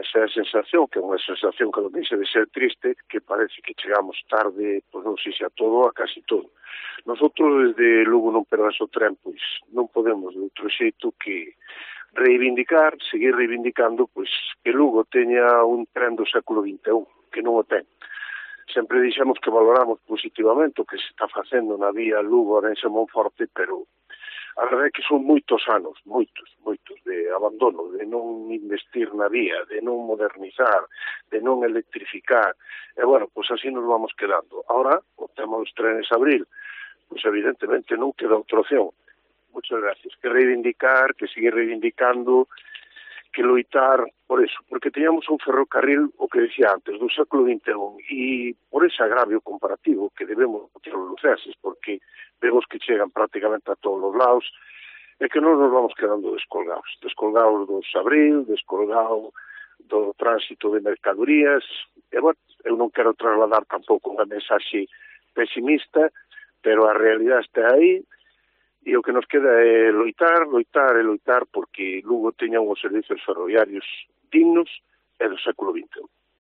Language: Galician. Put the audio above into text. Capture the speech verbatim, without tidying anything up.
esa sensación, que é unha sensación que non deixa de ser triste, que parece que chegamos tarde, pois non sei se a todo, a casi todo. Nosotros desde Lugo non perdas o tren, pois non podemos de outro xeito que reivindicar, seguir reivindicando, pois que Lugo teña un tren do século vinte e un, que non o ten. Sempre dixemos que valoramos positivamente o que se está facendo na vía Lugo-Orense-Monforte, pero a verdade é que son moitos anos, moitos, moitos, de abandono, de non investir na vía, de non modernizar, de non electrificar, e, bueno, pois así nos vamos quedando. Ahora, o tema dos trenes abril, pois evidentemente non queda outra opción. Muchas gracias. Que reivindicar, que seguir reivindicando, que loitar por eso, porque teñamos un ferrocarril, o que decía antes, do século vinte e un, e por ese agravio comparativo que debemos ter os lucenses, porque vemos que chegan prácticamente a todos os lados, e que non nos vamos quedando descolgados, descolgados dos abril, descolgados do tránsito de mercadorías, e, bueno, eu non quero trasladar tampouco unha mensaxe pesimista, pero a realidade está aí, e o que nos queda é loitar, loitar e loitar porque Lugo teña uns servicios ferroviarios dignos e do século vinte e un.